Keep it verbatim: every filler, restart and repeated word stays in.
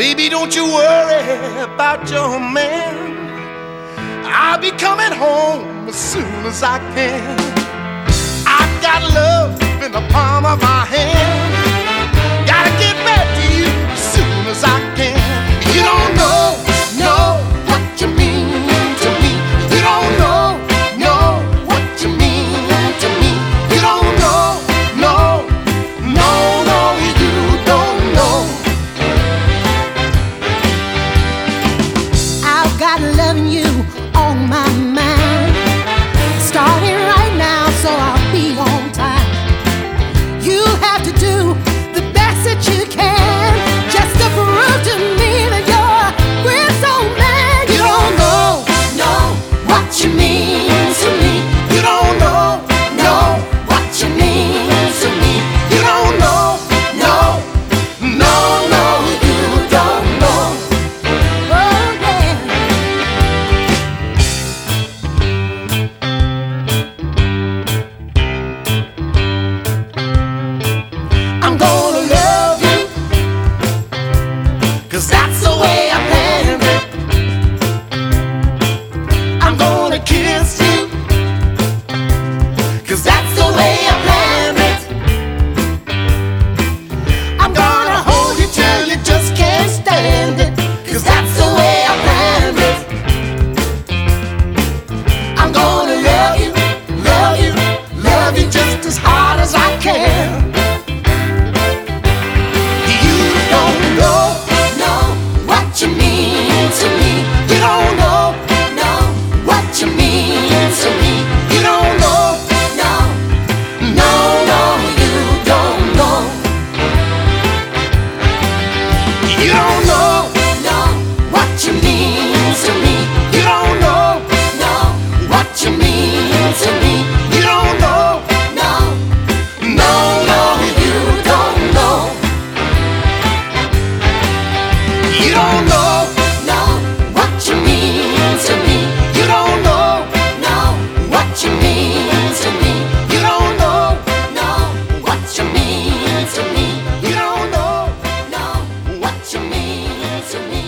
Baby, don't you worry about your man. I'll be coming home as soon as I can. I've got love in the palm of my hand. Gotta get back to you as soon as I can. You don't know, know what you mean to me. You don't know, know what you mean to me. You don't know, know, no, no, you don't know. I've got loving you on my mind, starting right now, so I'll be on time. You have to do the best that you can, just to prove to me that you're a real soul man. You don't know, know what you mean to me. You don't know, Know what you mean to me. you don't know, No, no, no, you don't know. Oh yeah. I'm gonna love you, 'cause that's the way I planned it. I'm gonna kiss you, 'cause that's the way I planned it. I'm gonna hold you till you just can't stand it, 'cause that's the way I planned it. I'm gonna love you, love you, love you just as hard as I can. You don't know, know what you mean to me. you don't know, Know what you mean to me. you don't know, No, no, no, you don't know. you don't know, Know what you mean to me. you don't know, Know what you mean to me. you don't know, No, no, no, you don't know. you don't know, Know what you mean to me. you don't know, Know what you mean to me. you don't know, Know what you mean to me. you don't know Know what you mean to me.